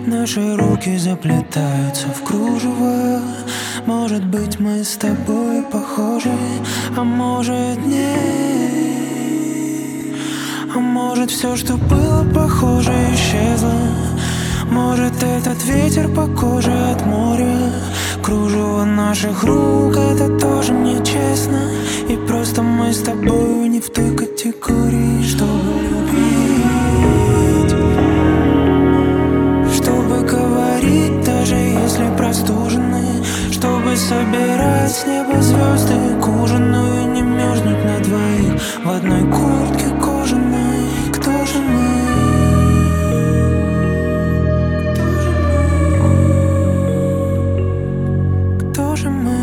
Наши руки заплетаются в кружево. Может быть, мы с тобой похожи, а может нет. А может, все, что было похоже, исчезло. Может, этот ветер по коже от моря. Кружево наших рук, это тоже нечестно. И просто мы с тобой не в той категории, чтобы любить, чтобы говорить, даже если простужены, чтобы собирать с неба звезды к ужину и не мерзнуть на двоих в одной куртке кожаной. Кто же мы? Кто же мы?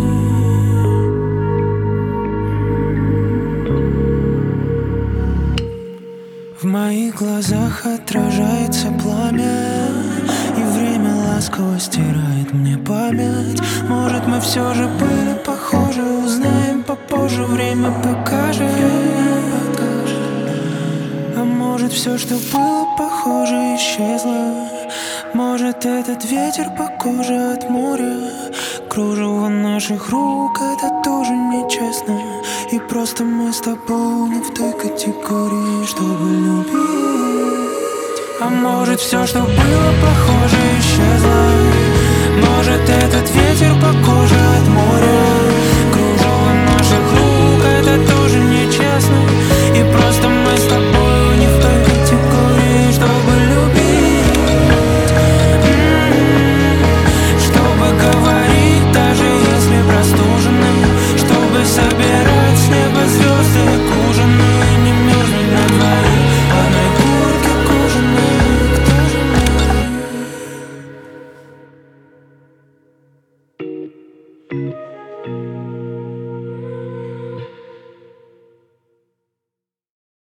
В моих глазах отражается пламя, и время ласково стирает мне память. Может, мы все же были похожи, узнаем попозже, время покажет. А может, все, что было похоже, исчезло. Может, этот ветер по коже от моря. Кружево наших рук, это тоже нечестно. И просто мы с тобой не в той категории, чтобы любить. А может, все, что было похоже, исчезло. Может, этот ветер